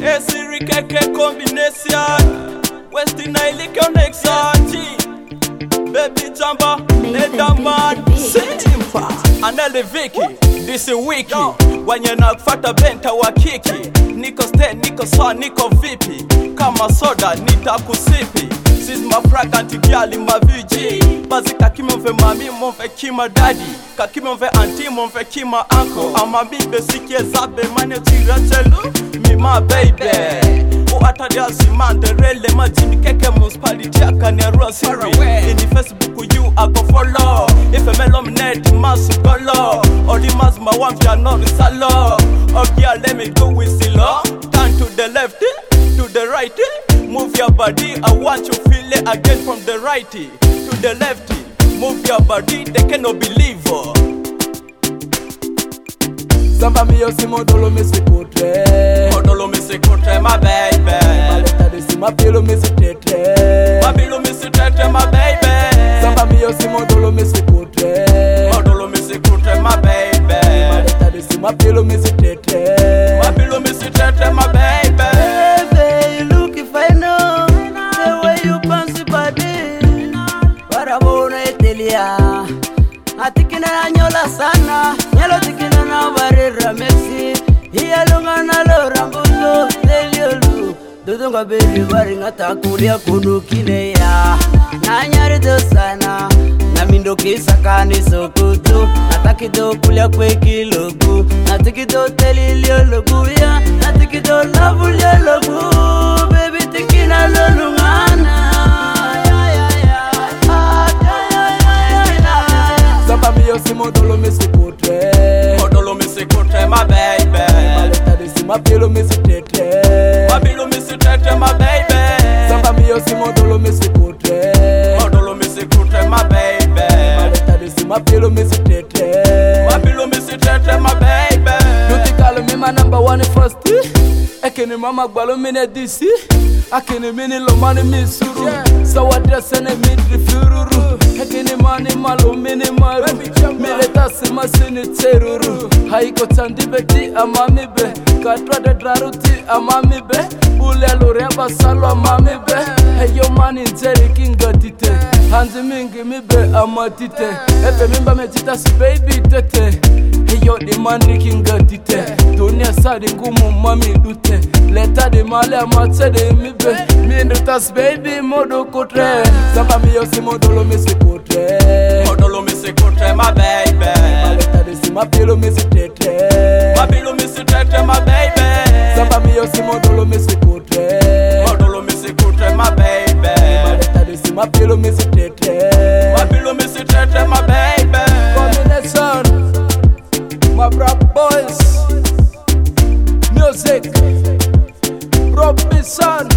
Esiri keke combination Westin Nile connection Baby Jamba, Nedaman, Simpa, Anele Vicky, this is Wiki. When you're not fata benta wa kiki, Niko stay, Niko swa, Niko vipi. Kama soda, nita kusipi. Sis ma fragrant girl in my VG. Bazi kakime mve mami, mve kima daddy. Kakime mve auntie, mve kima uncle. Ama bibe sikie zabe, mane tirachelu, mi my baby. Atadia simande rele majini keke muspality akane rosibi. In the Facebook you I go follow. If a melominate masu golo. Only mas ma one fia not salo. Okay, let me go with silo. Turn to the left, to the right. Move your body, I want you feel it again from the right to the left. Move your body, they cannot believe. Samba mio si modolo mi si kutre. Modolo mi si kutre, my baby. Maleta de si ma pilo mi si tete. Ma pilo mi si tete, my baby. Samba mio si modolo mi si kutre. Modolo mi si kutre, my baby. Maleta de si ma pilo mi si tete. Ma pilo mi si tete, my baby. Baby, you look if I know the way you bounce your body. Parabona etelia. Atikina na nyola sana. Nyalo tikina na barira mexi. Hiya lunga na lo rambuzo deliolu. Dudunga beri bari ngata kulia kudu kile ya. Na nyari do sana. Na mindo kisa kani sokutu. Natakido kulia kwe kilogu. Natikido telilio logu ya. Natikido lavulio logu. Baby tikina lo lungana. Samba mio si modolo mi si kutre. Modolo mi si kutre, my baby. Maleta de si ma pilo mi si tete. Ma pilo mi si tete, my baby. Samba mio si modolo mi si kutre. Modolo mi si kutre, my baby. Maleta de si ma pilo mi si tete. Ma pilo mi si tete, my baby. You think I'll me my number one first? Ekene mama gbalo mine DC. Akene mini lo mani mi suru. Sawa dress ene midri fururu. Ekene mani malo mini maru. Mileta sima sini teruru. Haiko tandi beti amami be. Katra de draruti amami be. Ule lure basalo amami be. Heyo mani nzeri kinga tite. Hanzi mingi mi be amatite. Epe mimba mejita si baby tete. Heyo di mani kinga tite. Dunia sadi ngumu mami dute. Leta di male amate de mi be. Mi ndutas baby modo kutre. Samba mio si modolo mi si kutre. Modolo mi si kutre, my baby. Maleta de si ma pilo mi si tete. Ma pilo mi si tete, my baby. Samba mio si modolo mi si kutre. Modolo mi si kutre, my baby. Maleta de si ma pilo mi si tete. Ma pilo mi si tete, my baby. Combination, my brap boys. Music, Robinson.